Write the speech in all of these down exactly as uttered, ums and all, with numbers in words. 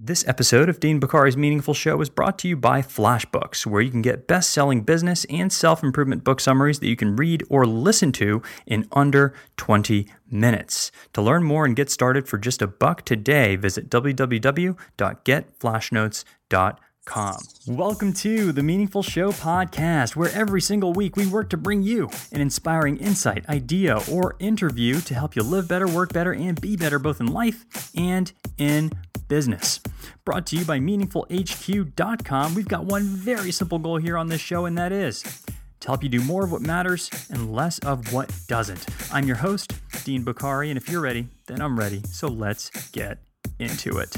This episode of Dean Bokhari's Meaningful Show is brought to you by FlashBooks, where you can get best-selling business and self-improvement book summaries that you can read or listen to in under twenty minutes. To learn more and get started for just a buck today, visit w w w dot get flash notes dot com. Welcome to the Meaningful Show podcast, where every single week we work to bring you an inspiring insight, idea, or interview to help you live better, work better, and be better both in life and in business. Brought to you by meaningful h q dot com. We've got one very simple goal here on this show, and that is to help you do more of what matters and less of what doesn't. I'm your host, Dean Bokhari, and if you're ready, then I'm ready. So let's get into it.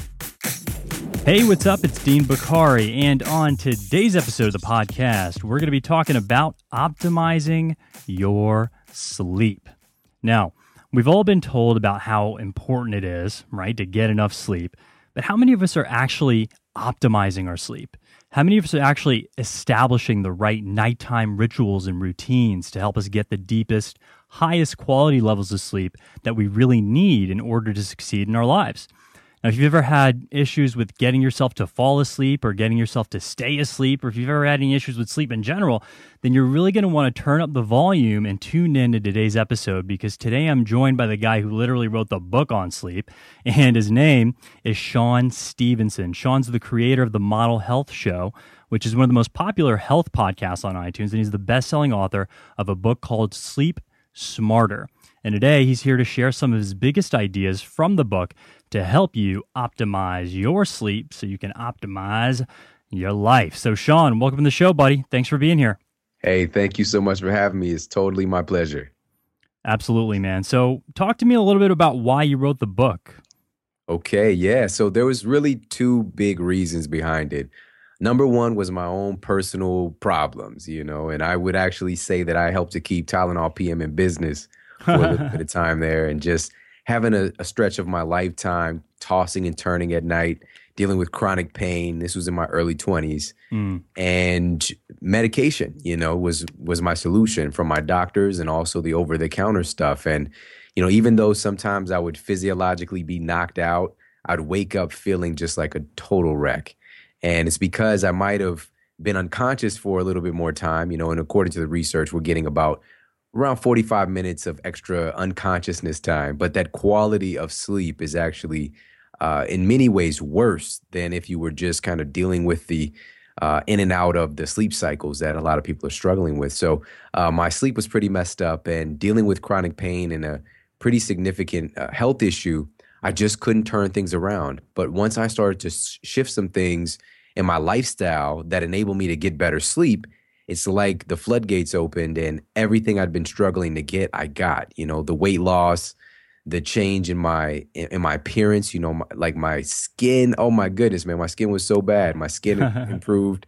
Hey, what's up? It's Dean Bokhari, and on today's episode of the podcast, we're going to be talking about optimizing your sleep. Now, we've all been told about how important it is, right, to get enough sleep. But how many of us are actually optimizing our sleep? How many of us are actually establishing the right nighttime rituals and routines to help us get the deepest, highest quality levels of sleep that we really need in order to succeed in our lives? Now, if you've ever had issues with getting yourself to fall asleep or getting yourself to stay asleep, or if you've ever had any issues with sleep in general, then you're really going to want to turn up the volume and tune in to today's episode, because today I'm joined by the guy who literally wrote the book on sleep, and his name is Shawn Stevenson. Shawn's the creator of the Model Health Show, which is one of the most popular health podcasts on iTunes, and he's the best-selling author of a book called Sleep Smarter. And today he's here to share some of his biggest ideas from the book to help you optimize your sleep so you can optimize your life. So Shawn, welcome to the show, buddy. Thanks for being here. Hey, thank you so much for having me. It's totally my pleasure. Absolutely, man. So talk to me a little bit about why you wrote the book. Okay, yeah. So there was really two big reasons behind it. Number one was my own personal problems, you know, and I would actually say that I helped to keep Tylenol P M in business for a little bit of time there, and just having a, a stretch of my lifetime tossing and turning at night, dealing with chronic pain. This was in my early twenties. Mm. And medication, you know, was was my solution from my doctors and also the over-the-counter stuff. And, you know, even though sometimes I would physiologically be knocked out, I'd wake up feeling just like a total wreck. And it's because I might have been unconscious for a little bit more time, you know, and according to the research, we're getting about around forty-five minutes of extra unconsciousness time. But that quality of sleep is actually uh, in many ways worse than if you were just kind of dealing with the uh, in and out of the sleep cycles that a lot of people are struggling with. So uh, my sleep was pretty messed up, and dealing with chronic pain and a pretty significant uh, health issue, I just couldn't turn things around. But once I started to sh- shift some things in my lifestyle that enabled me to get better sleep, it's like the floodgates opened and everything I'd been struggling to get, I got. You know, the weight loss, the change in my in my appearance, you know, my, like my skin. Oh, my goodness, man, my skin was so bad. My skin improved.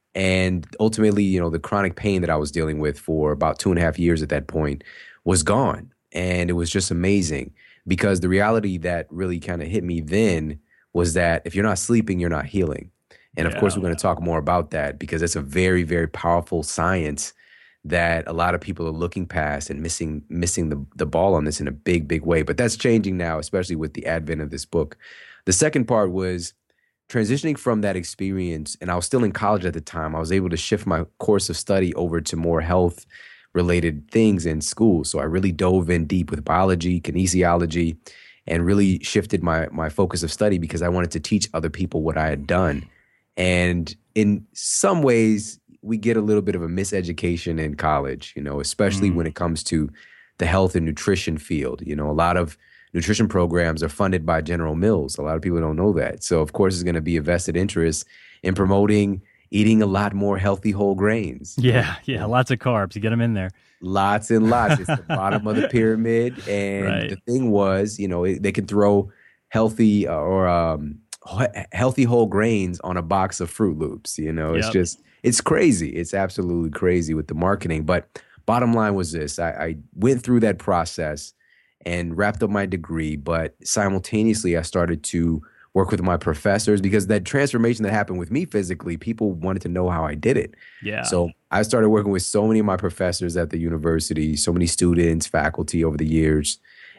And ultimately, you know, the chronic pain that I was dealing with for about two and a half years at that point was gone. And it was just amazing, because the reality that really kind of hit me then was that if you're not sleeping, you're not healing. And of yeah. course, we're going to talk more about that, because it's a very, very powerful science that a lot of people are looking past and missing missing the, the ball on this in a big, big way. But that's changing now, especially with the advent of this book. The second part was transitioning from that experience, and I was still in college at the time. I was able to shift my course of study over to more health-related things in school. So I really dove in deep with biology, kinesiology, and really shifted my my focus of study, because I wanted to teach other people what I had done. And in some ways, we get a little bit of a miseducation in college, you know, especially mm. when it comes to the health and nutrition field. You know, a lot of nutrition programs are funded by General Mills. A lot of people don't know that. So, of course, there's going to be a vested interest in promoting eating a lot more healthy whole grains. Yeah, yeah, lots of carbs. You get them in there. Lots and lots. It's the bottom of the pyramid. And right. the thing was, you know, it, they can throw healthy uh, or um, healthy whole grains on a box of Fruit Loops. You know, it's yep. just, it's crazy. It's absolutely crazy with the marketing. But bottom line was this. I, I went through that process and wrapped up my degree, but simultaneously I started to work with my professors, because that transformation that happened with me physically, people wanted to know how I did it. Yeah. So I started working with so many of my professors at the university, so many students, faculty over the years.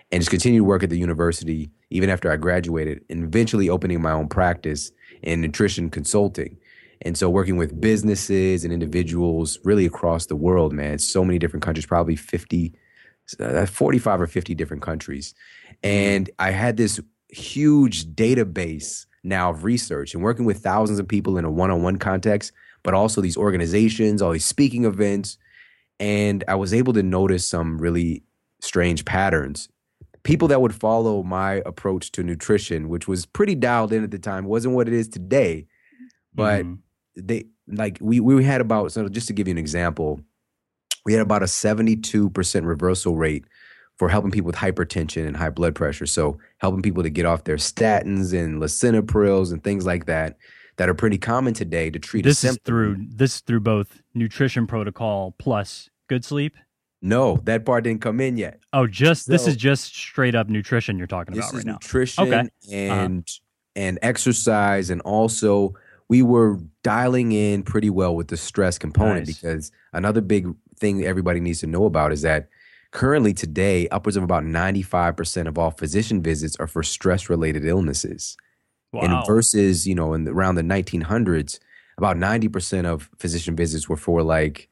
and just continued to work at the university even after I graduated, and eventually opening my own practice in nutrition consulting. And so working with businesses and individuals really across the world, man, so many different countries, probably fifty, uh, forty-five or fifty different countries. And I had this huge database now of research and working with thousands of people in a one-on-one context, but also these organizations, all these speaking events. And I was able to notice some really strange patterns. People that would follow my approach to nutrition, which was pretty dialed in at the time, wasn't what it is today, but mm. they like we we had about, so just to give you an example, we had about a seventy-two percent reversal rate for helping people with hypertension and high blood pressure. So helping people to get off their statins and lisinoprils and things like that that are pretty common today to treat this a symptom. Is through this is through both nutrition protocol plus good sleep? No, that part didn't come in yet. Oh, just so, this is just straight up nutrition you're talking about right now. Nutrition okay. and uh-huh. and exercise, and also we were dialing in pretty well with the stress component, nice. Because another big thing everybody needs to know about is that currently today, upwards of about ninety-five percent of all physician visits are for stress-related illnesses. Wow. And versus, you know, in the, around the nineteen hundreds, about ninety percent of physician visits were for like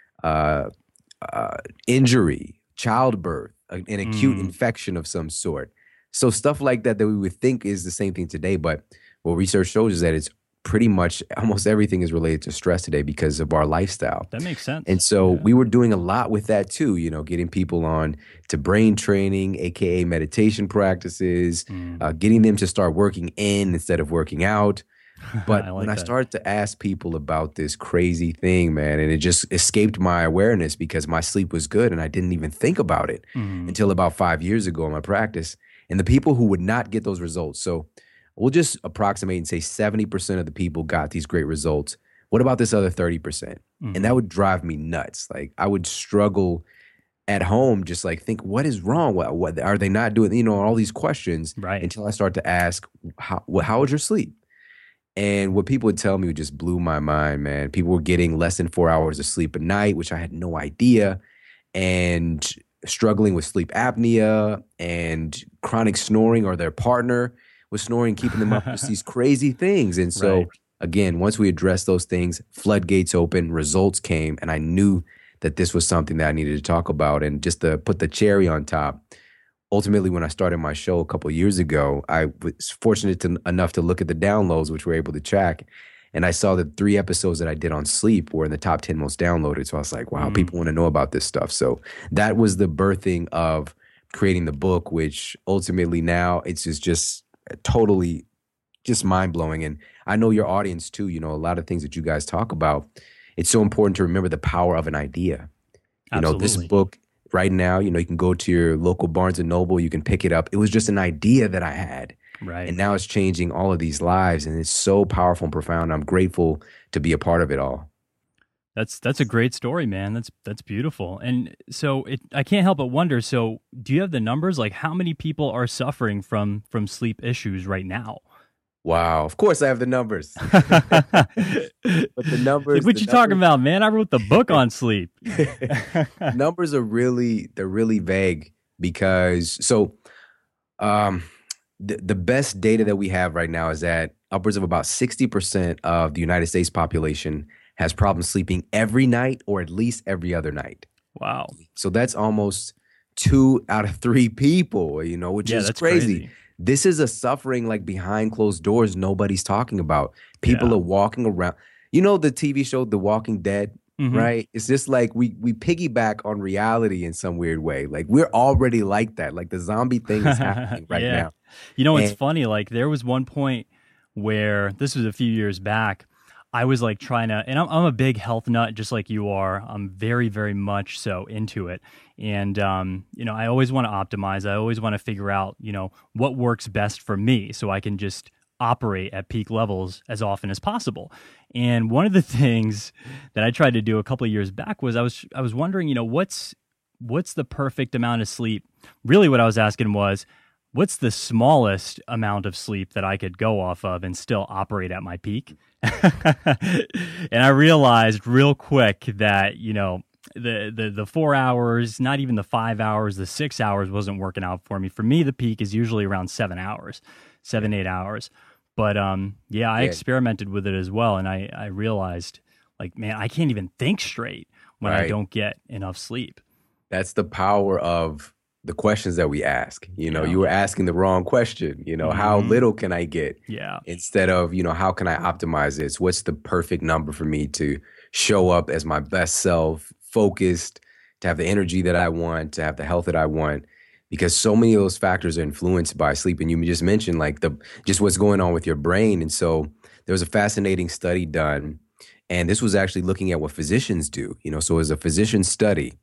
uh, uh, injury, childbirth, an acute mm. infection of some sort. So stuff like that that we would think is the same thing today, but what research shows is that it's pretty much almost everything is related to stress today because of our lifestyle. That makes sense. And so yeah. we were doing a lot with that too, you know, getting people on to brain training, A K A meditation practices, mm. uh, getting them to start working in instead of working out. But I like when I that. started to ask people about this crazy thing, man, and it just escaped my awareness because my sleep was good and I didn't even think about it mm. until about five years ago in my practice. And the people who would not get those results, so we'll just approximate and say seventy percent of the people got these great results. What about this other thirty percent? Mm-hmm. And that would drive me nuts. Like I would struggle at home, just like think, what is wrong? What, what are they not doing? You know, all these questions right. until I start to ask, how, how was your sleep? And what people would tell me just blew my mind, man. People were getting less than four hours of sleep a night, which I had no idea, and struggling with sleep apnea and chronic snoring, or their partner was snoring, keeping them up, just these crazy things. And so right. again, once we addressed those things, floodgates open, results came, and I knew that this was something that I needed to talk about. And just to put the cherry on top, ultimately, when I started my show a couple of years ago, I was fortunate to, enough to look at the downloads, which we're able to track. And I saw the three episodes that I did on sleep were in the top ten most downloaded. So I was like, wow, mm. people want to know about this stuff. So that was the birthing of creating the book, which ultimately now it's just, just totally just mind-blowing. And I know your audience too, you know, a lot of things that you guys talk about, it's so important to remember the power of an idea. You Absolutely. know, this book right now, you know, you can go to your local Barnes and Noble, you can pick it up. It was just an idea that I had. Right. And now it's changing all of these lives, and it's so powerful and profound. I'm grateful to be a part of it all. That's that's a great story, man. That's that's beautiful. And so it, I can't help but wonder, so do you have the numbers? Like how many people are suffering from from sleep issues right now? Wow. Of course I have the numbers. But the numbers... Like, what the you numbers, talking about, man? I wrote the book on sleep. Numbers are really, they're really vague because, so um, the, the best data that we have right now is that upwards of about sixty percent of the United States population has problems sleeping every night or at least every other night. Wow. So that's almost two out of three people, you know, which yeah, is that's crazy. crazy. This is a suffering like behind closed doors nobody's talking about. People yeah. are walking around. You know the T V show The Walking Dead, mm-hmm. right? It's just like we we piggyback on reality in some weird way. Like we're already like that. Like the zombie thing is happening right yeah. now. You know, it's and, funny. Like there was one point where, this was a few years back, I was like trying to, and I'm, I'm a big health nut, just like you are. I'm very, very much so into it. And, um, you know, I always want to optimize. I always want to figure out, you know, what works best for me so I can just operate at peak levels as often as possible. And one of the things that I tried to do a couple of years back was I was, I was wondering, you know, what's, what's the perfect amount of sleep? Really what I was asking was, what's the smallest amount of sleep that I could go off of and still operate at my peak? And I realized real quick that, you know, the the the four hours, not even the five hours, the six hours wasn't working out for me. For me, the peak is usually around seven hours, seven eight hours. But um, yeah, I Yeah. experimented with it as well, and I I realized like, man, I can't even think straight when I Right. don't get enough sleep. That's the power of the questions that we ask. You know, Yeah. you were asking the wrong question. You know, how Mhm. little can I get? Yeah, Instead of, you know, how can I optimize this? What's the perfect number for me to show up as my best self, focused, to have the energy that I want, to have the health that I want? Because so many of those factors are influenced by sleep. And you just mentioned like the just what's going on with your brain. And so there was a fascinating study done. And this was actually looking at what physicians do. You know, so it was a physician study.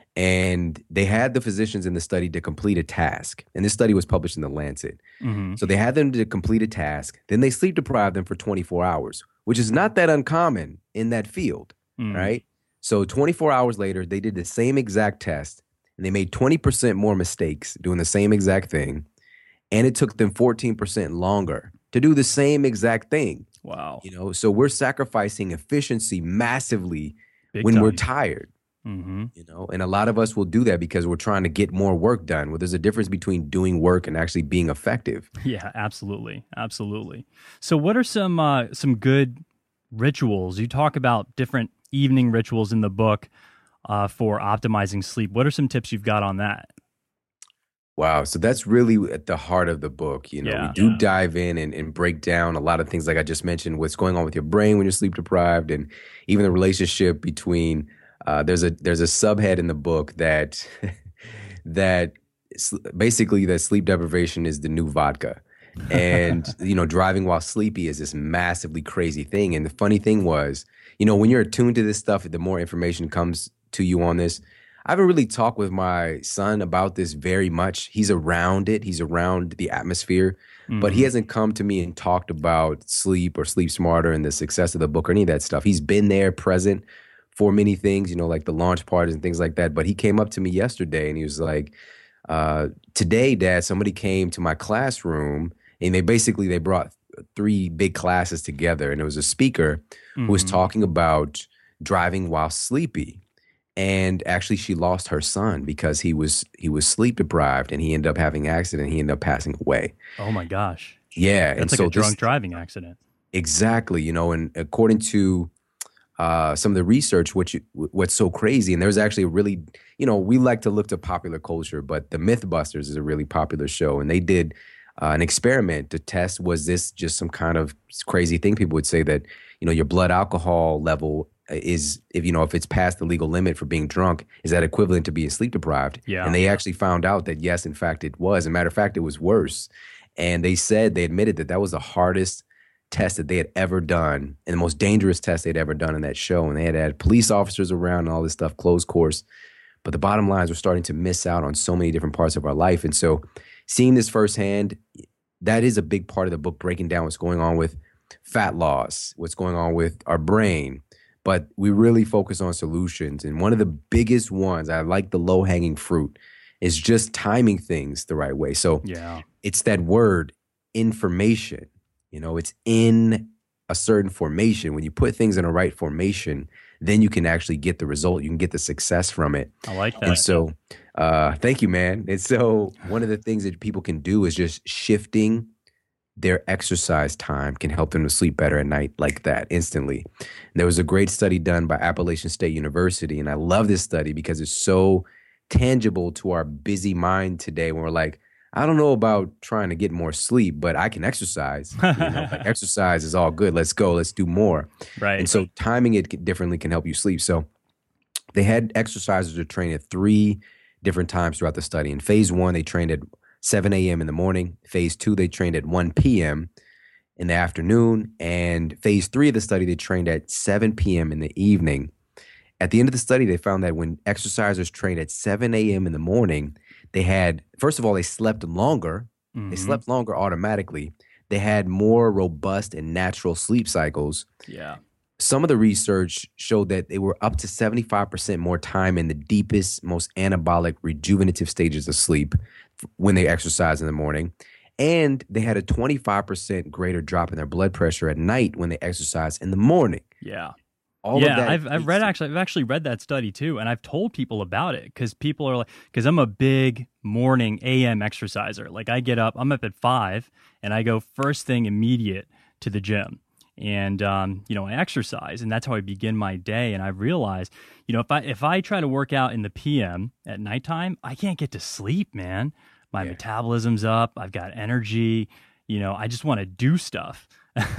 And they had the physicians in the study to complete a task. And this study was published in The Lancet. hmm So they had them to complete a task. Then they sleep deprived them for twenty-four hours, which is not that uncommon in that field, mm right? So twenty-four hours later, they did the same exact test and they made twenty percent more mistakes doing the same exact thing. And it took them fourteen percent longer to do the same exact thing. Wow, You know, so we're sacrificing efficiency massively big when time. we're tired. hmm You know, and a lot of us will do that because we're trying to get more work done. Well, there's a difference between doing work and actually being effective. Yeah, absolutely, absolutely. So, what are some uh, some good rituals? You talk about different evening rituals in the book uh, for optimizing sleep. What are some tips you've got on that? Wow. So that's really at the heart of the book. You know, Yeah. we do Yeah. dive in and, and break down a lot of things, like I just mentioned, what's going on with your brain when you're sleep deprived, and even the relationship between. Uh, there's a there's a subhead in the book that that s- basically that sleep deprivation is the new vodka, and you know, driving while sleepy is this massively crazy thing. And the funny thing was, you know, when you're attuned to this stuff, the more information comes to you on this. I haven't really talked with my son about this very much. He's around it. He's around the atmosphere, but he Mhm. hasn't come to me and talked about sleep or Sleep Smarter and the success of the book or any of that stuff. He's been there, present for many things, you know, like the launch parties and things like that. But he came up to me yesterday and he was like, uh, today, Dad, somebody came to my classroom and they basically, they brought three big classes together. And it was a speaker who was Mhm. talking about driving while sleepy. And actually, she lost her son because he was he was sleep deprived, and he ended up having an accident. He ended up passing away. Oh my gosh, Yeah, and that's like so a drunk this driving accident. exactly, you know, and according to uh, some of the research, what you, what's so crazy, and there's actually a really, you know, we like to look to popular culture, but the MythBusters is a really popular show, and they did uh, an experiment to test, was this just some kind of crazy thing? People would say that, you know, your blood alcohol level is, if you know, if it's past the legal limit for being drunk, is that equivalent to being sleep deprived? Yeah. And they actually found out that yes, in fact, it was. As a matter of fact, it was worse. And they said, they admitted that that was the hardest test that they had ever done and the most dangerous test they'd ever done in that show. And they had had police officers around and all this stuff, closed course. But the bottom line is we're starting to miss out on so many different parts of our life. And so seeing this firsthand, that is a big part of the book, breaking down what's going on with fat loss, what's going on with our brain. But we really focus on solutions. And one of the biggest ones, I like the low hanging fruit, is just timing things the right way. So Yeah. it's that word, information. You know, it's in a certain formation. When you put things in a right formation, then you can actually get the result. You can get the success from it. I like that. And so, uh, thank you, man. And so one of the things that people can do is just shifting their exercise time can help them to sleep better at night like that instantly. There was a great study done by Appalachian State University, and I love this study because it's so tangible to our busy mind today when we're like, I don't know about trying to get more sleep, but I can exercise. You know, like exercise is all good. Let's go. Let's do more. Right. And so timing it differently can help you sleep. So they had exercisers to train at three different times throughout the study. In phase one, they trained at seven a.m. in the morning. Phase two, they trained at one p.m. in the afternoon. And phase three of the study, they trained at seven p.m. in the evening. At the end of the study, they found that when exercisers trained at seven a.m. in the morning, they had, first of all, they slept longer. Mhm. They slept longer automatically. They had more robust and natural sleep cycles. Yeah. Some of the research showed that they were up to seventy-five percent more time in the deepest, most anabolic, rejuvenative stages of sleep when they exercise in the morning. And they had a twenty-five percent greater drop in their blood pressure at night when they exercise in the morning. Yeah. All of Yeah, that. I've I've read actually I've actually read that study too, and I've told people about it because people are like, because I'm a big morning A M exerciser. Like I get up, I'm up at five, and I go first thing immediate to the gym, and um, you know I exercise, and that's how I begin my day. And I realized, you know, if I if I try to work out in the P M at nighttime, I can't get to sleep, man. My Yeah. metabolism's up, I've got energy, you know, I just want to do stuff.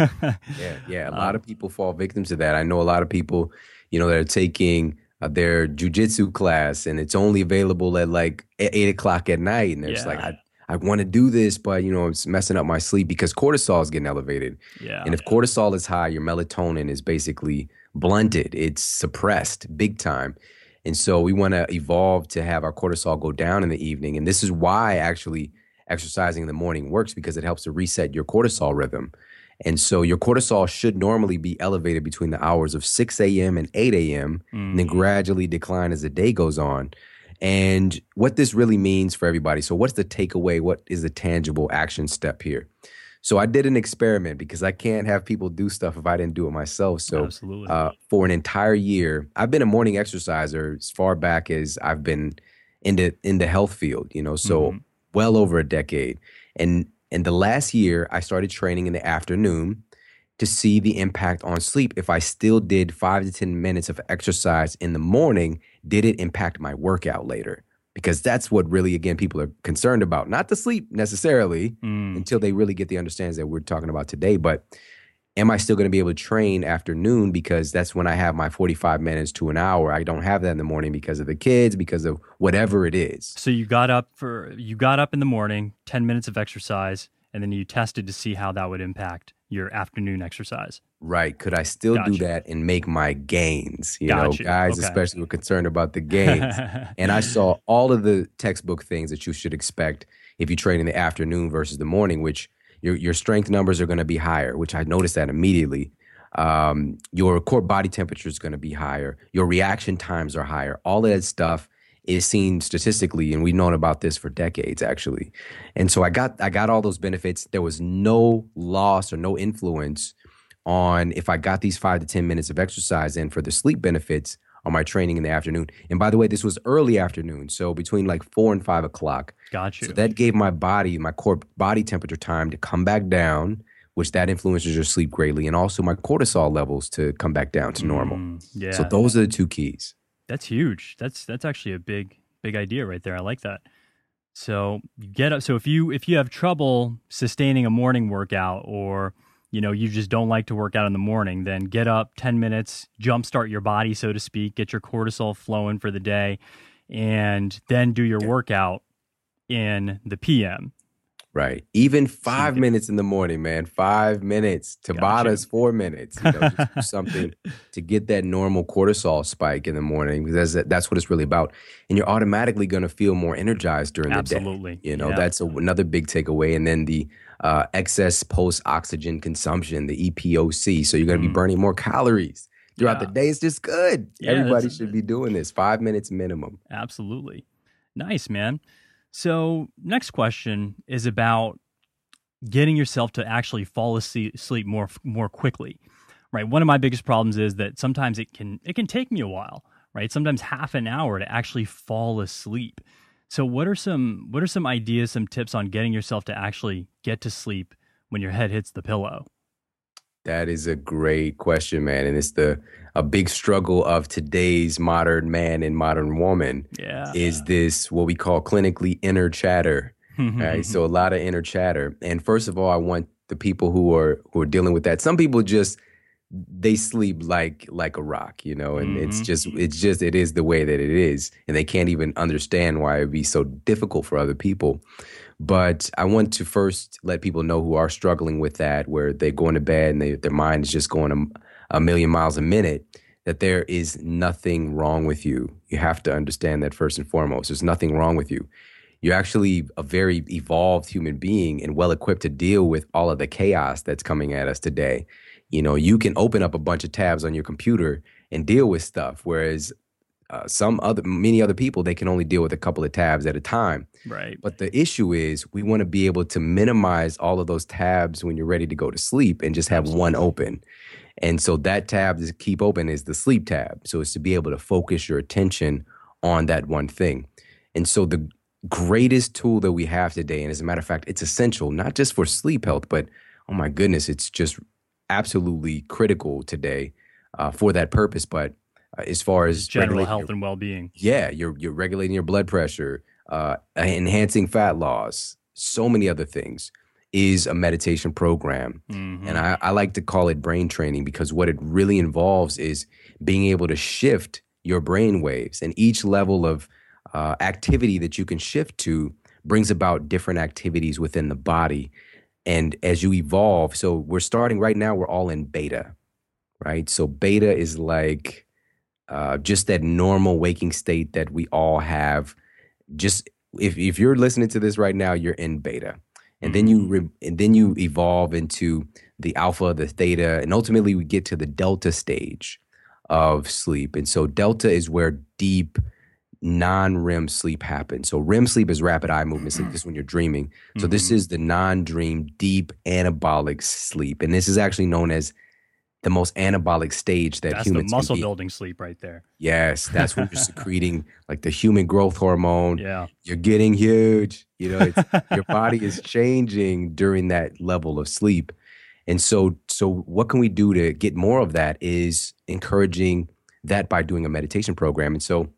Yeah, yeah. A lot um, of people fall victim to that. I know a lot of people, you know, that are taking uh, their jujitsu class, and it's only available at like e- eight o'clock at night, and they're just like, yeah, I, I want to do this, but you know, it's messing up my sleep because cortisol is getting elevated, yeah, and if cortisol is high, your melatonin is basically blunted. It's suppressed big time, and so we want to evolve to have our cortisol go down in the evening, and this is why actually exercising in the morning works because it helps to reset your cortisol rhythm. And so your cortisol should normally be elevated between the hours of six a.m. and eight a.m. and then mm, gradually decline as the day goes on. And what this really means for everybody. So what's the takeaway? What is the tangible action step here? So I did an experiment because I can't have people do stuff if I didn't do it myself. So absolutely. uh, for an entire year, I've been a morning exerciser as far back as I've been in the in the health field, you know, so Mhm. well over a decade. And in the last year, I started training in the afternoon to see the impact on sleep. If I still did five to ten minutes of exercise in the morning, did it impact my workout later? Because that's what really, again, people are concerned about. Not the sleep necessarily Mm. until they really get the understanding that we're talking about today. But am I still going to be able to train afternoon? Because that's when I have my forty-five minutes to an hour. I don't have that in the morning because of the kids, because of whatever it is. So you got up for you got up in the morning, ten minutes of exercise, and then you tested to see how that would impact your afternoon exercise. Right. Could I still Got do you. that and make my gains? You Got know, you. guys Okay. especially were concerned about the gains. And I saw all of the textbook things that you should expect if you train in the afternoon versus the morning, which your your strength numbers are going to be higher, which I noticed that immediately. Um, your core body temperature is going to be higher. Your reaction times are higher. All of that stuff is seen statistically, and we've known about this for decades, actually. And so I got I got all those benefits. There was no loss or no influence on if I got these five to ten minutes of exercise in for the sleep benefits on my training in the afternoon. And by the way, this was early afternoon, so between like four and five o'clock. Got you. So that gave my body, my core body temperature time to come back down, which that influences your sleep greatly, and also my cortisol levels to come back down to normal. Mm, yeah. So those are the two keys. That's huge. That's that's actually a big big idea right there. I like that. So you get up. So if you if you have trouble sustaining a morning workout, or you know you just don't like to work out in the morning, then get up ten minutes, jumpstart your body, so to speak, get your cortisol flowing for the day, and then do your Yeah. workout in the P M. Right. Even five get- minutes in the morning, man. Five minutes. Gotcha. Tabatas, four minutes. You know, just do something to get that normal cortisol spike in the morning, because that's, that's what it's really about. And you're automatically going to feel more energized during the day. Absolutely. You know, Yeah. that's a, another big takeaway. And then the uh, excess post-oxygen consumption, the E P O C. So you're going to be Mm. burning more calories throughout Yeah. the day. It's just good. Yeah, Everybody that's- should be doing this. Five minutes minimum. Absolutely. Nice, man. So, next question is about getting yourself to actually fall asleep sleep more more quickly. Right? One of my biggest problems is that sometimes it can it can take me a while, right? Sometimes half an hour to actually fall asleep. So, what are some what are some ideas, some tips on getting yourself to actually get to sleep when your head hits the pillow? That is a great question, man. And it's the a big struggle of today's modern man and modern woman Yeah. is this what we call clinically inner chatter. Right. So a lot of inner chatter. And first of all, I want the people who are who are dealing with that. Some people just they sleep like like a rock, you know, and it's Mhm. just it's just it is the way that it is. And they can't even understand why it'd be so difficult for other people. But I want to first let people know who are struggling with that, where they go into bed and they, their mind is just going a, a million miles a minute, that there is nothing wrong with you. You have to understand that first and foremost. There's nothing wrong with you. You're actually a very evolved human being and well equipped to deal with all of the chaos that's coming at us today. You know, you can open up a bunch of tabs on your computer and deal with stuff, whereas uh, some other, many other people, they can only deal with a couple of tabs at a time. Right. But the issue is we want to be able to minimize all of those tabs when you're ready to go to sleep and just have one open. And so that tab to keep open is the sleep tab. So it's to be able to focus your attention on that one thing. And so the greatest tool that we have today, and as a matter of fact, it's essential, not just for sleep health, but oh my goodness, it's just absolutely critical today uh, for that purpose. But uh, as far as general health your, and well-being. Yeah, you're, you're regulating your blood pressure, uh, enhancing fat loss, so many other things, is a meditation program. Mm-hmm. And I, I like to call it brain training, because what it really involves is being able to shift your brain waves, and each level of uh, activity that you can shift to brings about different activities within the body. And as you evolve, so we're starting right now, we're all in beta, right? So beta is like uh, just that normal waking state that we all have. Just if, if you're listening to this right now, you're in beta. And then you re- and then you evolve into the alpha, the theta, and ultimately we get to the delta stage of sleep. And so delta is where deep non-R E M sleep happens. So R E M sleep is rapid eye movement sleep. This is when you're dreaming. So mm-hmm. this is the non-dream deep anabolic sleep. And this is actually known as the most anabolic stage that that's humans the muscle can be. Building sleep right there. Yes, that's when you're secreting like the human growth hormone. Yeah, you're getting huge. You know, it's, your body is changing during that level of sleep. And so, so what can we do to get more of that is encouraging that by doing a meditation program. And so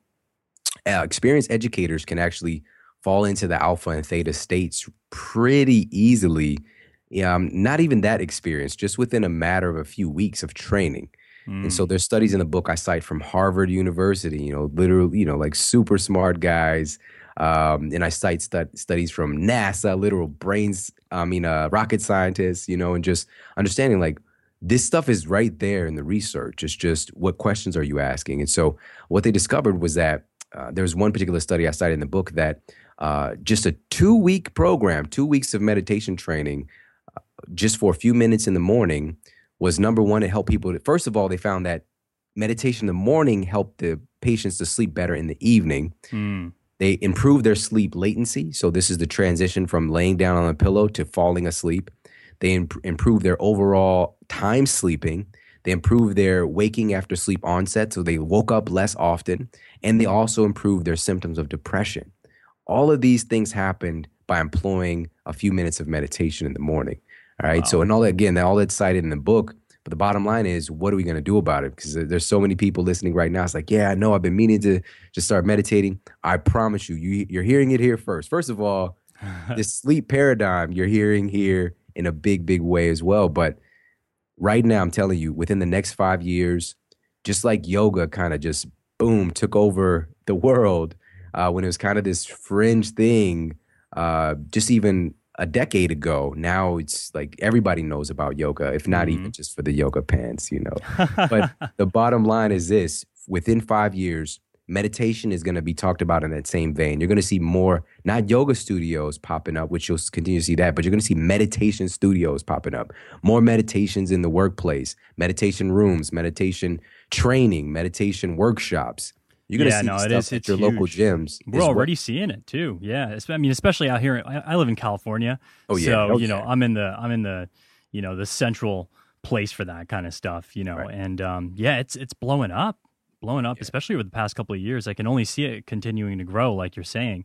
uh, experienced educators can actually fall into the alpha and theta states pretty easily. Um, not even that experienced, just within a matter of a few weeks of training. Mm. And so there's studies in the book I cite from Harvard University, you know, literally, you know, like super smart guys. Um, and I cite stud- studies from NASA, literal brains, I mean, uh, rocket scientists, you know, and just understanding like this stuff is right there in the research. It's just what questions are you asking? And so what they discovered was that uh, there was one particular study I cited in the book that uh, just a two-week program, two weeks of meditation training, just for a few minutes in the morning, was number one, to help people. To, first of all, they found that meditation in the morning helped the patients to sleep better in the evening. Mm. They improved their sleep latency. So this is the transition from laying down on a pillow to falling asleep. They imp- improved their overall time sleeping. They improved their waking after sleep onset. So they woke up less often. And they also improved their symptoms of depression. All of these things happened by employing a few minutes of meditation in the morning. All right. Wow. So, and all that, again, all that's cited in the book. But the bottom line is, what are we going to do about it? Because there's so many people listening right now. It's like, yeah, I know I've been meaning to just start meditating. I promise you, you you're hearing it here first. First of all, this sleep paradigm you're hearing here in a big, big way as well. But right now, I'm telling you, within the next five years, just like yoga kind of just, boom, took over the world uh, when it was kind of this fringe thing, uh, just even a decade ago. Now it's like everybody knows about yoga, if not mm-hmm. even just for the yoga pants, you know. But the bottom line is this: within five years, meditation is going to be talked about in that same vein. You're going to see more, not yoga studios popping up, which you'll continue to see that, but you're going to see meditation studios popping up. More meditations in the workplace, meditation rooms, meditation training, meditation workshops. You're going to yeah, see no, stuff it is, at your huge. local gyms. We're already what, seeing it too. Yeah, I mean, especially out here. I, I live in California, oh yeah, so oh, you know, yeah. I'm in the I'm in the you know the central place for that kind of stuff. You know, right. and um, yeah, it's it's blowing up, blowing up, yeah. especially over the past couple of years. I can only see it continuing to grow, like you're saying.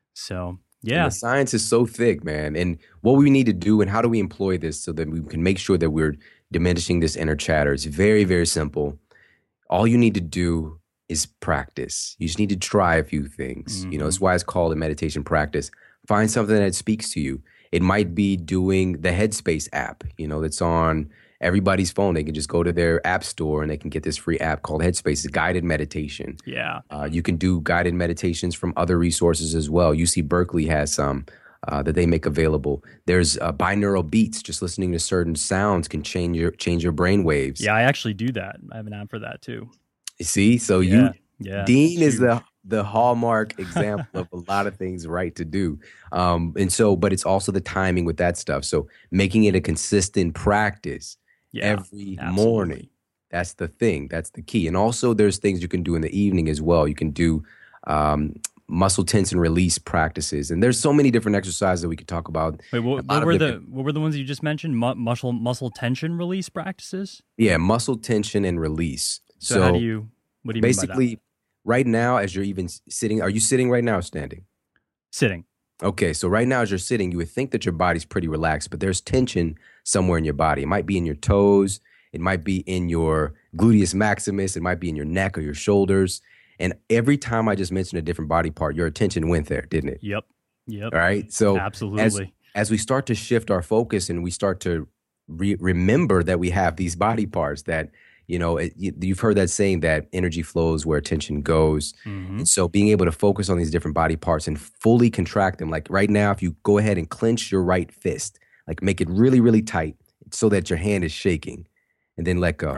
So yeah, and the science is so thick, man. And what we need to do, and how do we employ this so that we can make sure that we're diminishing this inner chatter? It's very, very simple. All you need to do is practice. You just need to try a few things. Mm-hmm. You know, that's why it's called a meditation practice. Find something that speaks to you. It might be doing the Headspace app, you know, that's on everybody's phone. They can just go to their app store and they can get this free app called Headspace. It's guided meditation. Yeah. Uh, you can do guided meditations from other resources as well. U C Berkeley has some uh, that they make available. There's uh, binaural beats. Just listening to certain sounds can change your change your brain waves. Yeah, I actually do that. I have an app for that too. See, so yeah, you, yeah, Dean is the the hallmark example of a lot of things right to do. Um, and so, but it's also the timing with that stuff. So making it a consistent practice yeah, every absolutely. morning. That's the thing. That's the key. And also there's things you can do in the evening as well. You can do um, muscle tense and release practices. And there's so many different exercises that we could talk about. Wait, what, what were the what were the ones you just mentioned? Mu- muscle muscle tension release practices? Yeah, muscle tension and release. So, so how do you? What do you basically, mean by that? Right now, as you're even sitting, are you sitting right now or standing? Sitting. Okay, so right now as you're sitting, you would think that your body's pretty relaxed, but there's tension somewhere in your body. It might be in your toes, it might be in your gluteus maximus, it might be in your neck or your shoulders. And every time I just mentioned a different body part, your attention went there, didn't it? Yep. Yep. All right. So absolutely. As, as we start to shift our focus and we start to re- remember that we have these body parts that, you know, it, you, you've heard that saying that energy flows where attention goes. Mm-hmm. And so being able to focus on these different body parts and fully contract them, like right now, if you go ahead and clench your right fist, like make it really, really tight so that your hand is shaking, and then let go.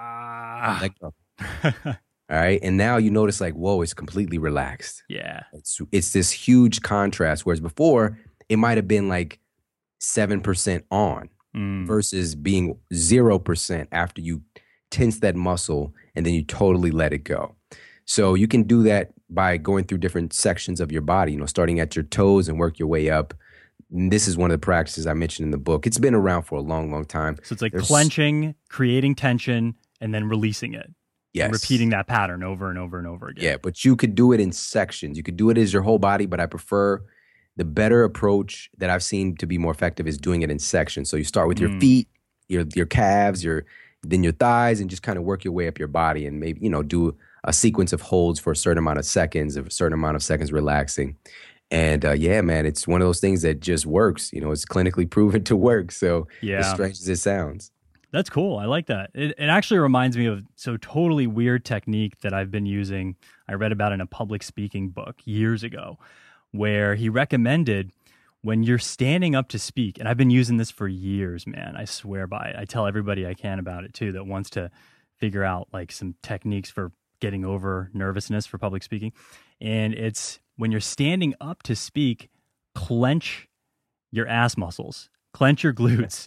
Ah. Let go. All right. And now you notice like, whoa, it's completely relaxed. Yeah. It's, it's this huge contrast. Whereas before it might have been like seven percent on mm. versus being zero percent after you tense that muscle and then you totally let it go. So you can do that by going through different sections of your body, you know, starting at your toes and work your way up. And this is one of the practices I mentioned in the book. It's been around for a long, long time. So it's like There's, clenching, creating tension, and then releasing it. Yes. Repeating that pattern over and over and over again. Yeah, but you could do it in sections. You could do it as your whole body, but I prefer the better approach that I've seen to be more effective is doing it in sections. So you start with mm. your feet, your your calves, your then your thighs, and just kind of work your way up your body and maybe, you know, do a sequence of holds for a certain amount of seconds, a certain amount of seconds relaxing. And uh, yeah, man, it's one of those things that just works. You know, it's clinically proven to work. So yeah. as strange as it sounds. That's cool. I like that. It, it actually reminds me of so totally weird technique that I've been using. I read about in a public speaking book years ago where he recommended when you're standing up to speak, and I've been using this for years, man. I swear by it. I tell everybody I can about it too that wants to figure out like some techniques for getting over nervousness for public speaking. And it's when you're standing up to speak, clench your ass muscles, clench your glutes.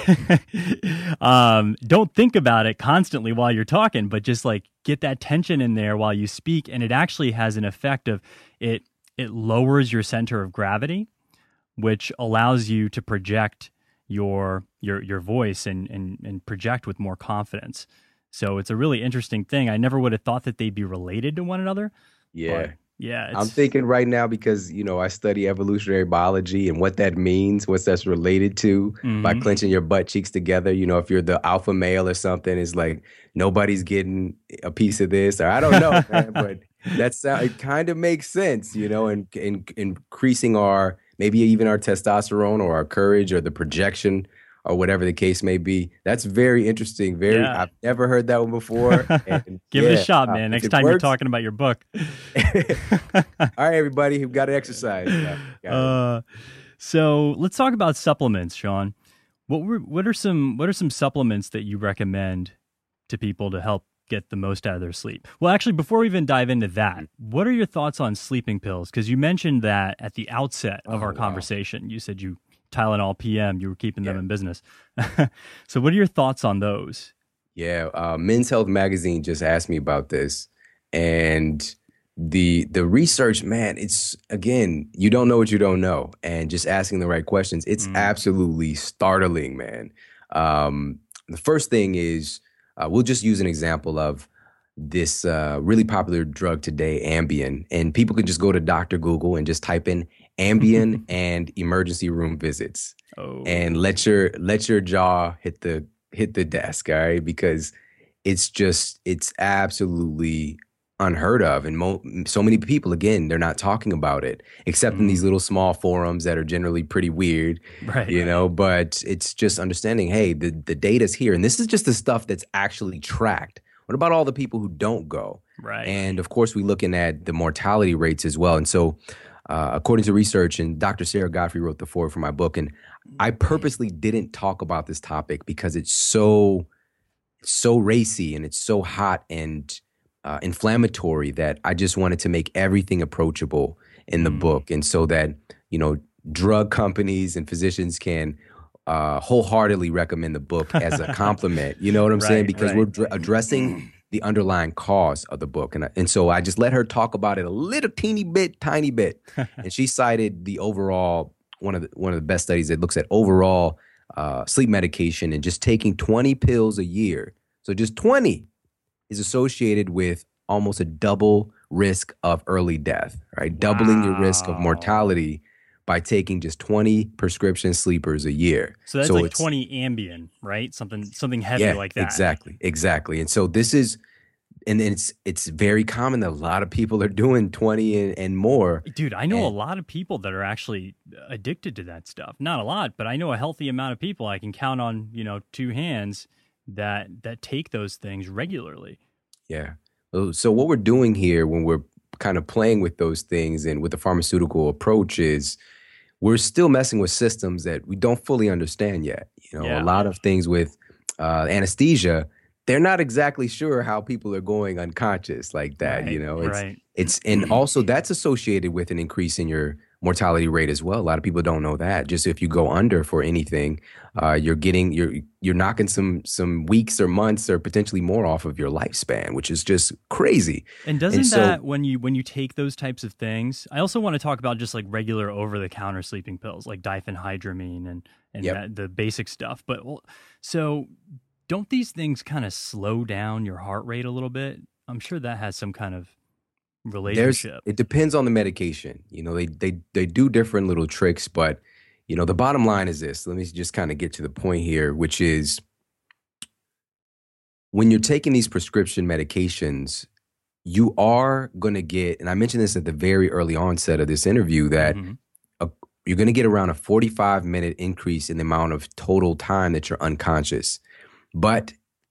um, don't think about it constantly while you're talking, but just like get that tension in there while you speak. And it actually has an effect of it, it lowers your center of gravity, which allows you to project your your your voice and, and and project with more confidence. So it's a really interesting thing. I never would have thought that they'd be related to one another. Yeah. But yeah. It's, I'm thinking right now because, you know, I study evolutionary biology and what that means, what that's related to mm-hmm. by clenching your butt cheeks together. You know, if you're the alpha male or something, it's like nobody's getting a piece of this, or I don't know, man, but that's uh, it kind of makes sense, you know, and, and increasing our maybe even our testosterone or our courage or the projection or whatever the case may be. That's very interesting. Very, yeah. I've never heard that one before. And Give yeah, it a shot, man. Uh, Next time works, you're talking about your book. All right, everybody who got to exercise. Got uh, so let's talk about supplements, Sean. What were, what are some what are some supplements that you recommend to people to help get the most out of their sleep? Well, actually, before we even dive into that, what are your thoughts on sleeping pills? Because you mentioned that at the outset of oh, our conversation. Wow. You said you Tylenol P M, you were keeping them yeah. in business. So what are your thoughts on those? Yeah, uh, Men's Health Magazine just asked me about this. And the the research, man, it's, again, you don't know what you don't know. And just asking the right questions, it's mm. absolutely startling, man. Um, the first thing is, uh, we'll just use an example of this uh, really popular drug today, Ambien. And people can just go to Doctor Google and just type in Ambien and emergency room visits, oh. and let your let your jaw hit the hit the desk, all right? Because it's just it's absolutely unheard of, and mo- so many people, again, they're not talking about it, except mm. in these little small forums that are generally pretty weird, right? You know, but it's just understanding, hey, the the data's here, and this is just the stuff that's actually tracked. What about all the people who don't go? Right. And of course, we're looking at the mortality rates as well, and so. Uh, according to research, and Doctor Sarah Godfrey wrote the foreword for my book, and I purposely didn't talk about this topic because it's so, so racy and it's so hot and uh, inflammatory that I just wanted to make everything approachable in the mm. book, and so that, you know, drug companies and physicians can uh, wholeheartedly recommend the book as a compliment. You know what I'm right, saying? Because right. we're dr- addressing the underlying cause of the book. And, I- and so I just let her talk about it a little teeny bit, tiny bit. And she cited the overall, one of the, one of the best studies that looks at overall uh, sleep medication, and just taking twenty pills a year. So just twenty is associated with almost a double risk of early death, right? Wow. Doubling your risk of mortality by taking just twenty prescription sleepers a year. So that's so like twenty Ambien, right? Something something heavy yeah, like that. Exactly, exactly. And so this is, and it's it's very common that a lot of people are doing twenty and, and more. Dude, I know and, a lot of people that are actually addicted to that stuff. Not a lot, but I know a healthy amount of people I can count on, you know, two hands that that take those things regularly. Yeah. So what we're doing here when we're kind of playing with those things and with the pharmaceutical approach is we're still messing with systems that we don't fully understand yet. You know, yeah. a lot of things with uh, anesthesia, they're not exactly sure how people are going unconscious like that. Right, you know, it's, right. it's, and also that's associated with an increase in your mortality rate as well. A lot of people don't know that. Just if you go under for anything, uh, you're getting, you're, you're knocking some, some weeks or months or potentially more off of your lifespan, which is just crazy. And doesn't and so, that, when you, when you take those types of things, I also want to talk about just like regular over the counter sleeping pills, like diphenhydramine and, and yep. that, the basic stuff. But well, so don't these things kind of slow down your heart rate a little bit? I'm sure that has some kind of relationship. There's, it depends on the medication. You know, they they they do different little tricks, but you know, the bottom line is this. Let me just kind of get to the point here, which is when you're taking these prescription medications, you are going to get, and I mentioned this at the very early onset of this interview, that mm-hmm. a, you're going to get around a forty-five minute increase in the amount of total time that you're unconscious. But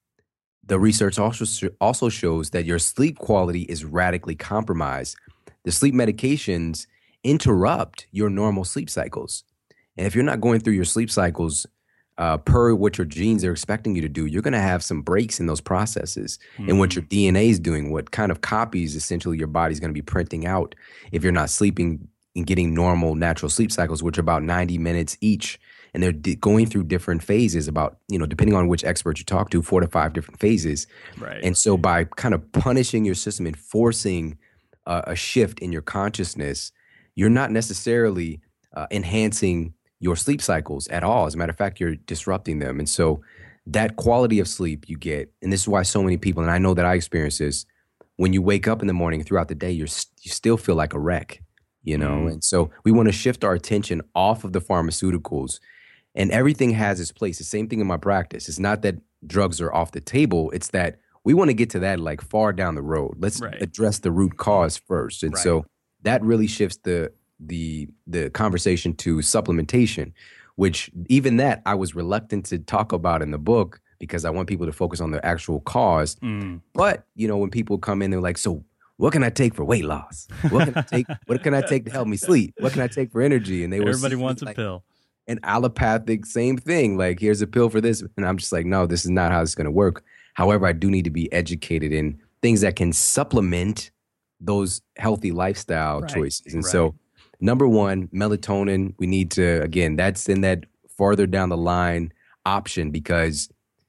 the research also also shows that your sleep quality is radically compromised. The sleep medications interrupt your normal sleep cycles. And if you're not going through your sleep cycles uh, per what your genes are expecting you to do, you're going to have some breaks in those processes. Mm-hmm. And what your D N A is doing, what kind of copies essentially your body's going to be printing out if you're not sleeping and getting normal natural sleep cycles, which are about ninety minutes each. And they're d- going through different phases, about, you know, depending on which expert you talk to, four to five different phases. Right. And so by kind of punishing your system and forcing uh, a shift in your consciousness, you're not necessarily uh, enhancing your sleep cycles at all. As a matter of fact, you're disrupting them. And so that quality of sleep you get, and this is why so many people, and I know that I experience this, when you wake up in the morning throughout the day, you're you still feel like a wreck, you know? Mm. And so we want to shift our attention off of the pharmaceuticals. And everything has its place. The same thing in my practice. It's not that drugs are off the table. It's that we want to get to that like far down the road. Let's right. address the root cause first. And right. so that really shifts the the the conversation to supplementation, which even that I was reluctant to talk about in the book because I want people to focus on the actual cause. Mm. But, you know, when people come in, they're like, so what can I take for weight loss? What can I take? What can I take to help me sleep? What can I take for energy? And they Everybody were wants a like, pill. And allopathic, same thing. Like, here's a pill for this. And I'm just like, no, this is not how it's going to work. However, I do need to be educated in things that can supplement those healthy lifestyle right. choices. And right. so, number one, melatonin, we need to, again, that's in that farther down the line option because,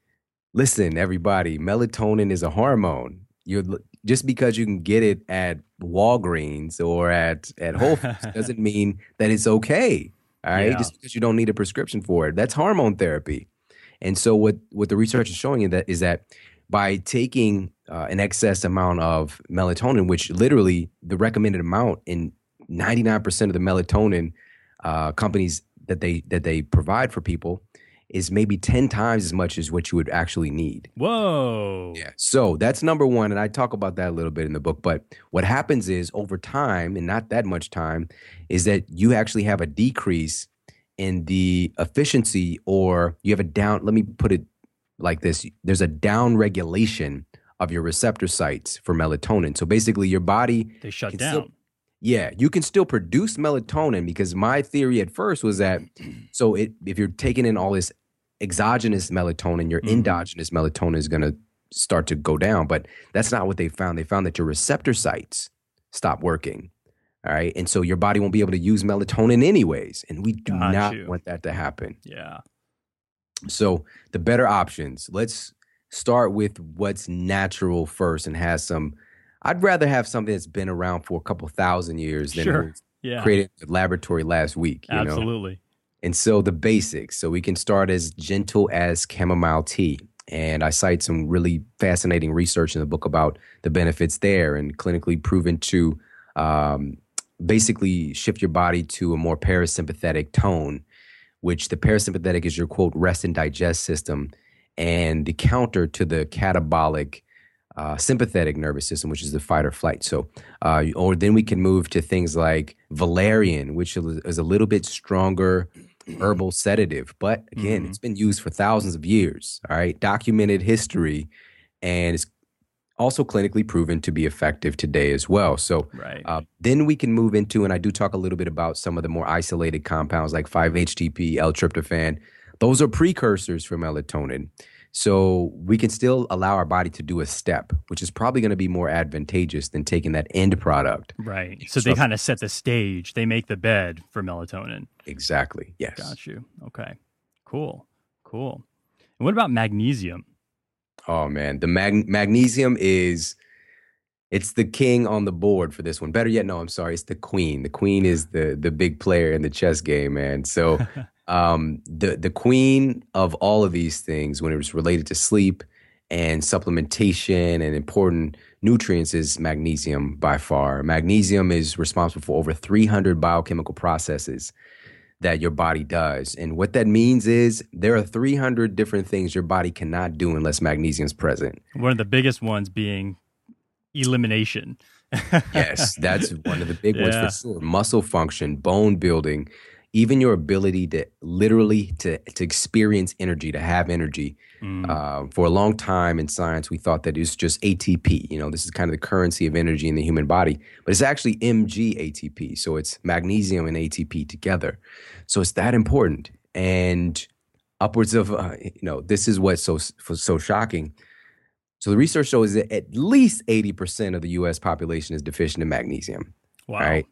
listen, everybody, melatonin is a hormone. You're just because you can get it at Walgreens or at, at Whole Foods doesn't mean that it's okay. All right, yeah. Just because you don't need a prescription for it. That's hormone therapy. And so what, what the research is showing you that is that by taking uh, an excess amount of melatonin, which literally the recommended amount in ninety-nine percent of the melatonin uh, companies that they that they provide for people is maybe ten times as much as what you would actually need. Whoa. Yeah. So that's number one. And I talk about that a little bit in the book. But what happens is over time, and not that much time, is that you actually have a decrease in the efficiency, or you have a down, let me put it like this. There's a down regulation of your receptor sites for melatonin. So basically your body. They shut down. Still, yeah, you can still produce melatonin because my theory at first was that, so it, if you're taking in all this exogenous melatonin, your mm-hmm. endogenous melatonin is going to start to go down. But that's not what they found. They found that your receptor sites stop working. All right. And so your body won't be able to use melatonin anyways. And we do Got not you. want that to happen. Yeah. So the better options, let's start with what's natural first and has some. I'd rather have something that's been around for a couple thousand years than it Sure. was Yeah, created in the laboratory last week, you know? absolutely. And so the basics. So we can start as gentle as chamomile tea. And I cite some really fascinating research in the book about the benefits there and clinically proven to um, basically shift your body to a more parasympathetic tone, which the parasympathetic is your quote, rest and digest system, and the counter to the catabolic uh, sympathetic nervous system, which is the fight or flight. So, uh, or then we can move to things like valerian, which is a little bit stronger herbal sedative. But again, Mhm. it's been used for thousands of years, all right? Documented history, and it's also clinically proven to be effective today as well. So Right. uh, then we can move into, and I do talk a little bit about some of the more isolated compounds like five H T P, L-tryptophan. Those are precursors for melatonin. So we can still allow our body to do a step, which is probably going to be more advantageous than taking that end product. Right. So they kind of set the stage. They make the bed for melatonin. Exactly. Yes. Got you. Okay. Cool. Cool. And what about magnesium? Oh man, the mag- magnesium is it's the king on the board for this one. Better yet, no, I'm sorry, it's the queen. The queen is the the big player in the chess game, man. So um, the the queen of all of these things, when it was related to sleep and supplementation and important nutrients, is magnesium by far. Magnesium is responsible for over three hundred biochemical processes that your body does. And what that means is there are three hundred different things your body cannot do unless magnesium is present. One of the biggest ones being elimination. Yes, that's one of the big Yeah. ones for sure. Muscle function, bone building, even your ability to literally to, to experience energy, to have energy. Mm. Uh, for a long time in science, we thought that it was just A T P. You know, this is kind of the currency of energy in the human body, but it's actually M G A T P. So it's magnesium and A T P together. So it's that important. And upwards of, uh, you know, this is what's so, so shocking. So the research shows that at least eighty percent of the U S population is deficient in magnesium. Wow. Right.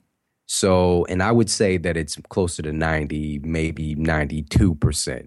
So, and I would say that it's closer to ninety, maybe ninety-two percent.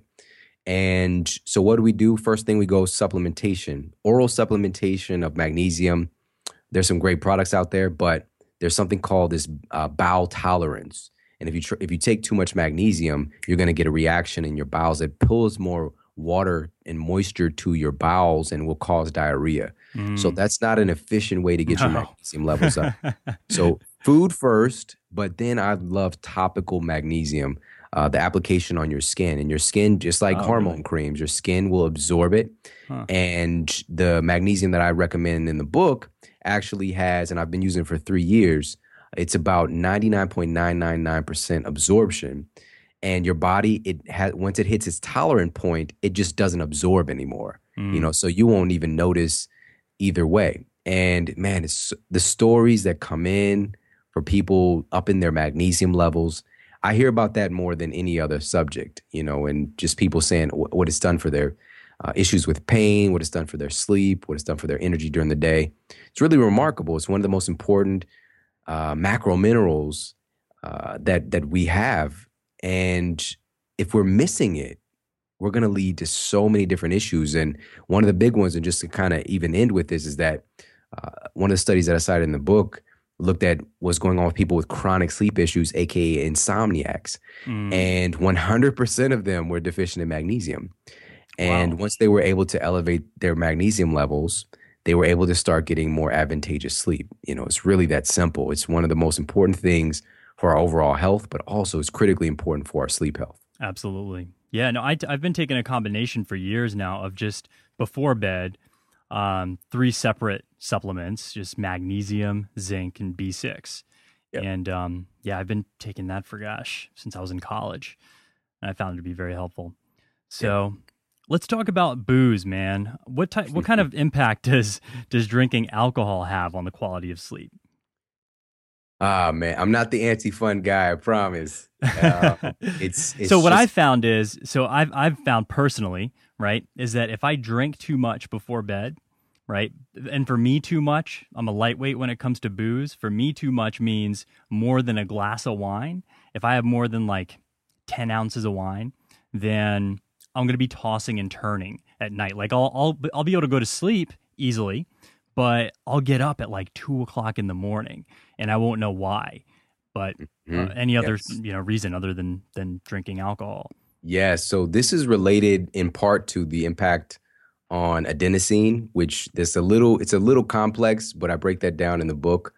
And so what do we do? First thing we go supplementation, oral supplementation of magnesium. There's some great products out there, but there's something called this uh, bowel tolerance. And if you tr- if you take too much magnesium, you're going to get a reaction in your bowels that pulls more water and moisture to your bowels and will cause diarrhea. Mm. So that's not an efficient way to get your No. magnesium levels up. So food first, but then I love topical magnesium, uh, the application on your skin. And your skin, just like Oh, hormone really? creams, your skin will absorb it. Huh. And the magnesium that I recommend in the book actually has, and I've been using it for three years, it's about ninety-nine point nine nine nine percent absorption. And your body, it has once it hits its tolerant point, it just doesn't absorb anymore. Mm. You know, so you won't even notice either way. And man, it's the stories that come in for people up in their magnesium levels. I hear about that more than any other subject, you know, and just people saying wh- what it's done for their uh, issues with pain, what it's done for their sleep, what it's done for their energy during the day. It's really remarkable. It's one of the most important uh, macro minerals uh, that that we have. And if we're missing it, we're going to lead to so many different issues. And one of the big ones, and just to kind of even end with this, is that uh, one of the studies that I cited in the book looked at what's going on with people with chronic sleep issues, A K A insomniacs. Mm. And one hundred percent of them were deficient in magnesium. And Wow. once they were able to elevate their magnesium levels, they were able to start getting more advantageous sleep. You know, it's really that simple. It's one of the most important things for our overall health, but also it's critically important for our sleep health. Absolutely. Yeah, no, I, I've been taking a combination for years now of just before bed, um, three separate supplements, just magnesium, zinc, and B six. Yep. And um, yeah, I've been taking that for, gosh, since I was in college. And I found it to be very helpful. So let's talk about booze, man. What type, what kind of impact does does drinking alcohol have on the quality of sleep? Ah, man, I'm not the anti-fun guy, I promise. Uh, it's, it's so what just, I found is, so I've I've found personally, right, is that if I drink too much before bed, right, and for me too much, I'm a lightweight when it comes to booze. For me too much means more than a glass of wine. If I have more than like ten ounces of wine, then I'm going to be tossing and turning at night. Like I'll, I'll, I'll be able to go to sleep easily, but I'll get up at like two o'clock in the morning and I won't know why. But Mm-hmm. uh, any other, Yes. you know, reason other than, than drinking alcohol. Yeah, so this is related in part to the impact on adenosine, which there's a little, it's a little complex, but I break that down in the book.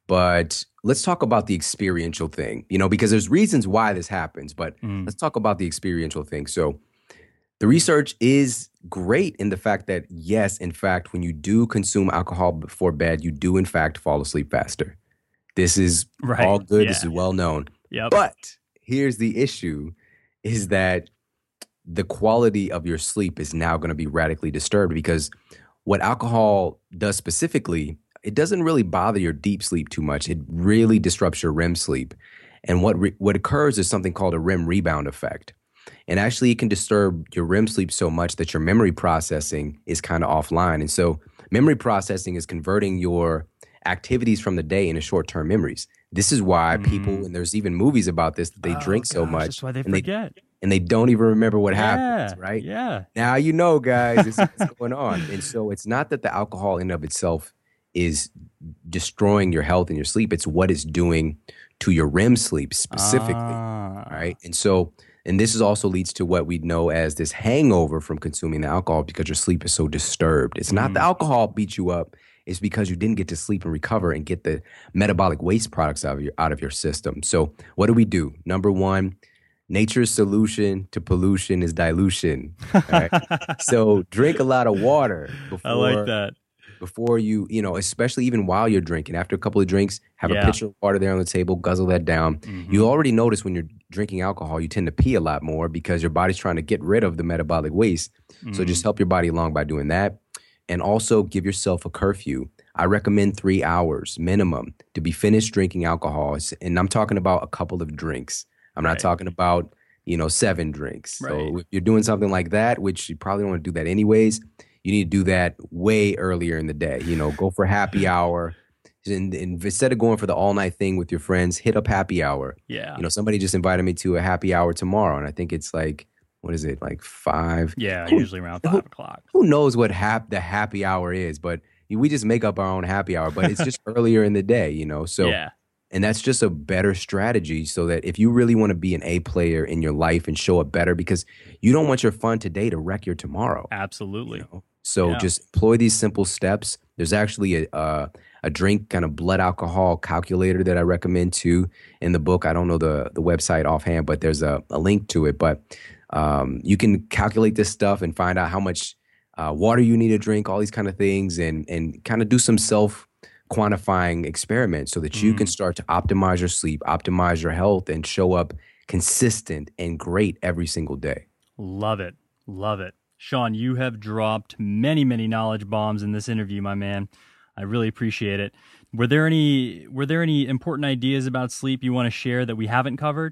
But let's talk about the experiential thing, you know, because there's reasons why this happens, but Mm. let's talk about the experiential thing. So the research is great in the fact that, yes, in fact, when you do consume alcohol before bed, you do in fact fall asleep faster. This is Right. all good. Yeah. This is well known. Yep. But here's the issue is that the quality of your sleep is now going to be radically disturbed because what alcohol does specifically, it doesn't really bother your deep sleep too much. It really disrupts your R E M sleep. And what re- what occurs is something called a R E M rebound effect. And actually, it can disturb your R E M sleep so much that your memory processing is kind of offline. And so memory processing is converting your activities from the day into short-term memories. This is why Mm. people, and there's even movies about this, that they Oh, drink so gosh, much. That's why they and they forget. and they don't even remember what yeah. happens, right? Yeah. Now you know, guys, this is what's going on. And so it's not that the alcohol in and of itself is destroying your health and your sleep. It's what it's doing to your R E M sleep specifically, Ah. right? And so, and this is also leads to what we know as this hangover from consuming the alcohol because your sleep is so disturbed. It's not the Mm. alcohol beat you up. It's because you didn't get to sleep and recover and get the metabolic waste products out of your, out of your system. So what do we do? Number one, nature's solution to pollution is dilution. All right? So drink a lot of water before I like that. before you, you know, especially even while you're drinking. After a couple of drinks, have Yeah. a pitcher of water there on the table, guzzle that down. Mhm. You already notice when you're drinking alcohol, you tend to pee a lot more because your body's trying to get rid of the metabolic waste. So Mhm. just help your body along by doing that. And also give yourself a curfew. I recommend three hours minimum to be finished drinking alcohol. And I'm talking about a couple of drinks. I'm not Right. talking about, you know, seven drinks. Right. So if you're doing something like that, which you probably don't want to do that anyways, you need to do that way earlier in the day. You know, go for happy hour. And, and instead of going for the all night thing with your friends, hit up happy hour. Yeah. You know, somebody just invited me to a happy hour tomorrow. And I think it's like, what is it, like five? Yeah. Who- Usually around who- five o'clock. Who knows what hap- the happy hour is? But we just make up our own happy hour. But it's just earlier in the day, you know? So, yeah. and that's just a better strategy so that if you really want to be an A player in your life and show up better, because you don't want your fun today to wreck your tomorrow. Absolutely. You know? So Yeah. just employ these simple steps. There's actually a, a a drink kind of blood alcohol calculator that I recommend too in the book. I don't know the the website offhand, but there's a, a link to it. But um, you can calculate this stuff and find out how much uh, water you need to drink, all these kind of things, and and kind of do some self quantifying experiments so that you can Mm. start to optimize your sleep, optimize your health, and show up consistent and great every single day. Love it. Love it. Sean, you have dropped many, many knowledge bombs in this interview, my man. I really appreciate it. Were there any were there any important ideas about sleep you want to share that we haven't covered?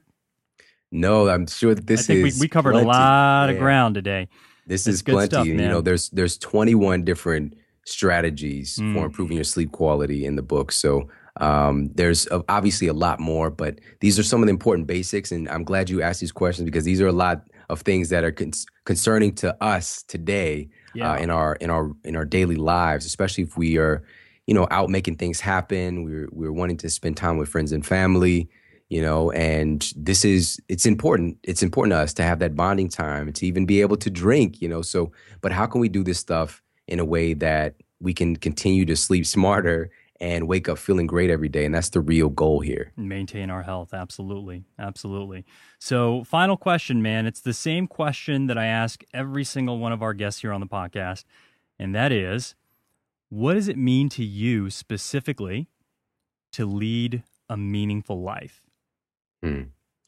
No, I'm sure that this I think we, is we covered plenty. a lot of Yeah. ground today. This That's is good plenty. stuff, you man. know, there's there's twenty-one different strategies Mm. for improving your sleep quality in the book. So um, there's uh, obviously a lot more, but these are some of the important basics. And I'm glad you asked these questions because these are a lot of things that are con- concerning to us today Yeah. uh, in our in our in our daily lives, especially if we are, you know, out making things happen. We're we're wanting to spend time with friends and family. You know, and this is, it's important. It's important to us to have that bonding time and to even be able to drink, you know. So, but how can we do this stuff in a way that we can continue to sleep smarter and wake up feeling great every day? And that's the real goal here. Maintain our health. Absolutely. Absolutely. So final question, man. It's the same question that I ask every single one of our guests here on the podcast. And that is, what does it mean to you specifically to lead a meaningful life? Hmm.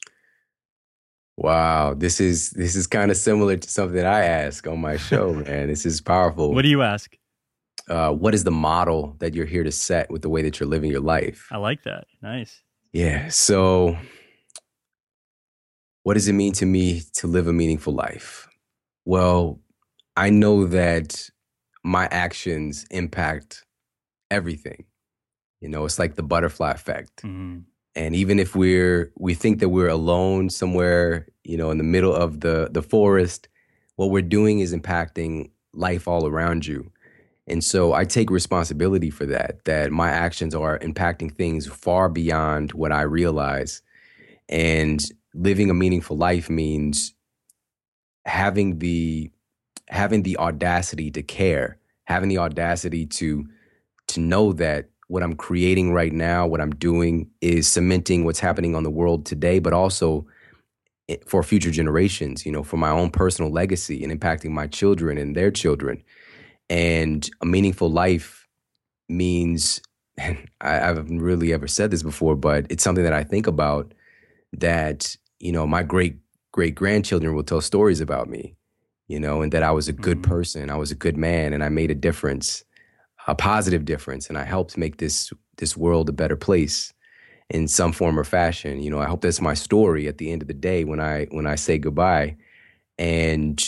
Wow, this is this is kind of similar to something that I ask on my show, man. This is powerful. What do you ask? Uh, what is the model that you're here to set with the way that you're living your life? I like that. Nice. Yeah. So, what does it mean to me to live a meaningful life? Well, I know that my actions impact everything. You know, it's like the butterfly effect. Mhm. And even if we're we think that we're alone somewhere, you know, in the middle of the the forest, what we're doing is impacting life all around you. And so I take responsibility for that, that my actions are impacting things far beyond what I realize. And living a meaningful life means having the having the audacity to care, having the audacity to to know that what I'm creating right now, what I'm doing is cementing what's happening on the world today, but also for future generations, you know, for my own personal legacy and impacting my children and their children. And a meaningful life means, and I, I haven't really ever said this before, but it's something that I think about, that, you know, my great great grandchildren will tell stories about me, you know, and that I was a good Mm-hmm. person, I was a good man, and I made a difference, a positive difference, and I helped make this this world a better place in some form or fashion. You know, I hope that's my story at the end of the day when I when I say goodbye. And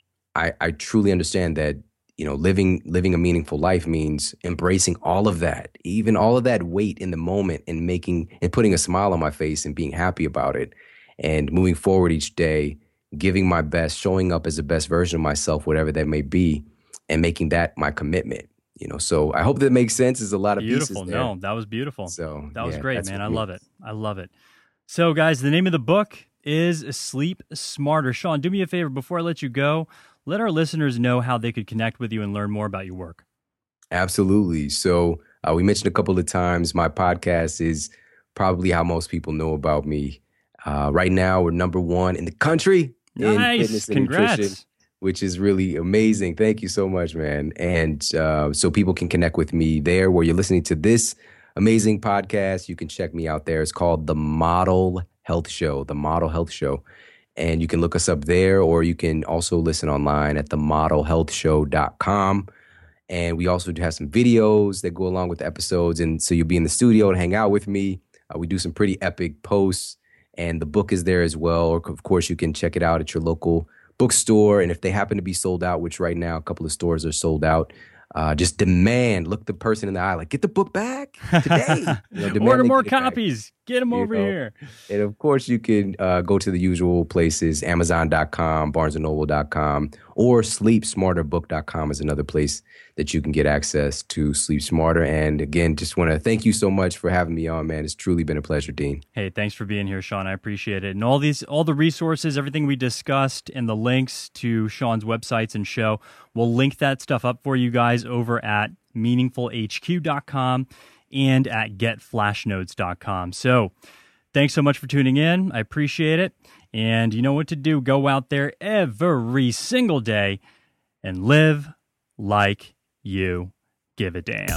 I I truly understand that, you know, living living a meaningful life means embracing all of that, even all of that weight in the moment, and making and putting a smile on my face and being happy about it, and moving forward each day, giving my best, showing up as the best version of myself, whatever that may be, and making that my commitment. You know, so I hope that makes sense. There's a lot of Beautiful. pieces there. No, that was beautiful. So That was yeah, great, that's man. what I it love means. it. I love it. So, guys, the name of the book is Sleep Smarter. Sean, do me a favor before I let you go. Let our listeners know how they could connect with you and learn more about your work. Absolutely. So uh, we mentioned a couple of times, my podcast is probably how most people know about me. Uh, right now, we're number one in the country in Nice. fitness and Congrats. nutrition, which is really amazing. Thank you so much, man. And uh, so people can connect with me there where you're listening to this amazing podcast. You can check me out there. It's called The Model Health Show, The Model Health Show. And you can look us up there, or you can also listen online at the model health show dot com. And we also do have some videos that go along with the episodes. And so you'll be in the studio and hang out with me. Uh, we do some pretty epic posts, and the book is there as well. Or of course, you can check it out at your local bookstore. And if they happen to be sold out, which right now a couple of stores are sold out, uh, just demand, look the person in the eye, like, get the book back today. You know, demand Order they more get it back. copies. Get them You over know. here. And of course, you can uh, go to the usual places, amazon dot com, barnes and noble dot com, or sleep smarter book dot com is another place that you can get access to Sleep Smarter. And again, just want to thank you so much for having me on, man. It's truly been a pleasure, Dean. Hey, thanks for being here, Sean. I appreciate it. And all these, all the resources, everything we discussed, and the links to Sean's websites and show, we'll link that stuff up for you guys over at meaningful h q dot com and at get flash notes dot com. So thanks so much for tuning in. I appreciate it. And you know what to do. Go out there every single day and live like you give a damn.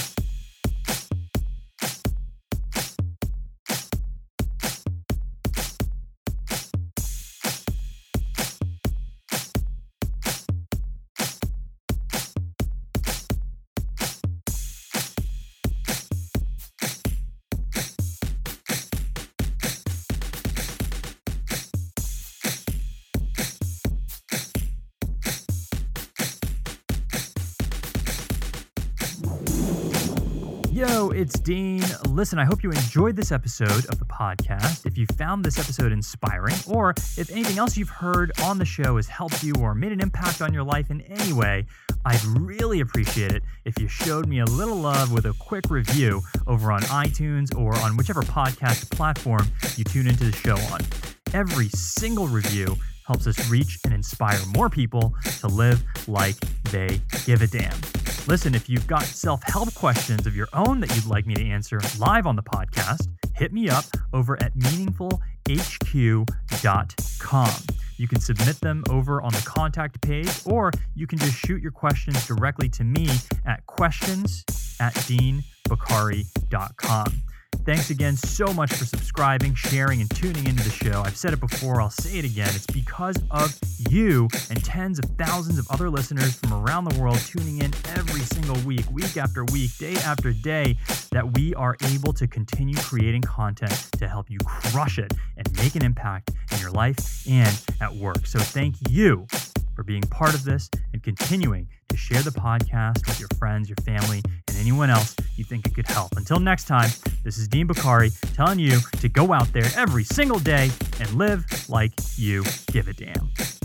Yo, it's Dean. Listen, I hope you enjoyed this episode of the podcast. If you found this episode inspiring, or if anything else you've heard on the show has helped you or made an impact on your life in any way, I'd really appreciate it if you showed me a little love with a quick review over on iTunes or on whichever podcast platform you tune into the show on. Every single review helps us reach and inspire more people to live like they give a damn. Listen, if you've got self-help questions of your own that you'd like me to answer live on the podcast, hit me up over at meaningful h q dot com. You can submit them over on the contact page, or you can just shoot your questions directly to me at questions at dean bakari dot com. Thanks again so much for subscribing, sharing, and tuning into the show. I've said it before, I'll say it again. It's because of you and tens of thousands of other listeners from around the world tuning in every single week, week after week, day after day, that we are able to continue creating content to help you crush it and make an impact in your life and at work. So thank you for being part of this and continuing to share the podcast with your friends, your family, and anyone else you think it could help. Until next time, this is Dean Bakari telling you to go out there every single day and live like you give a damn.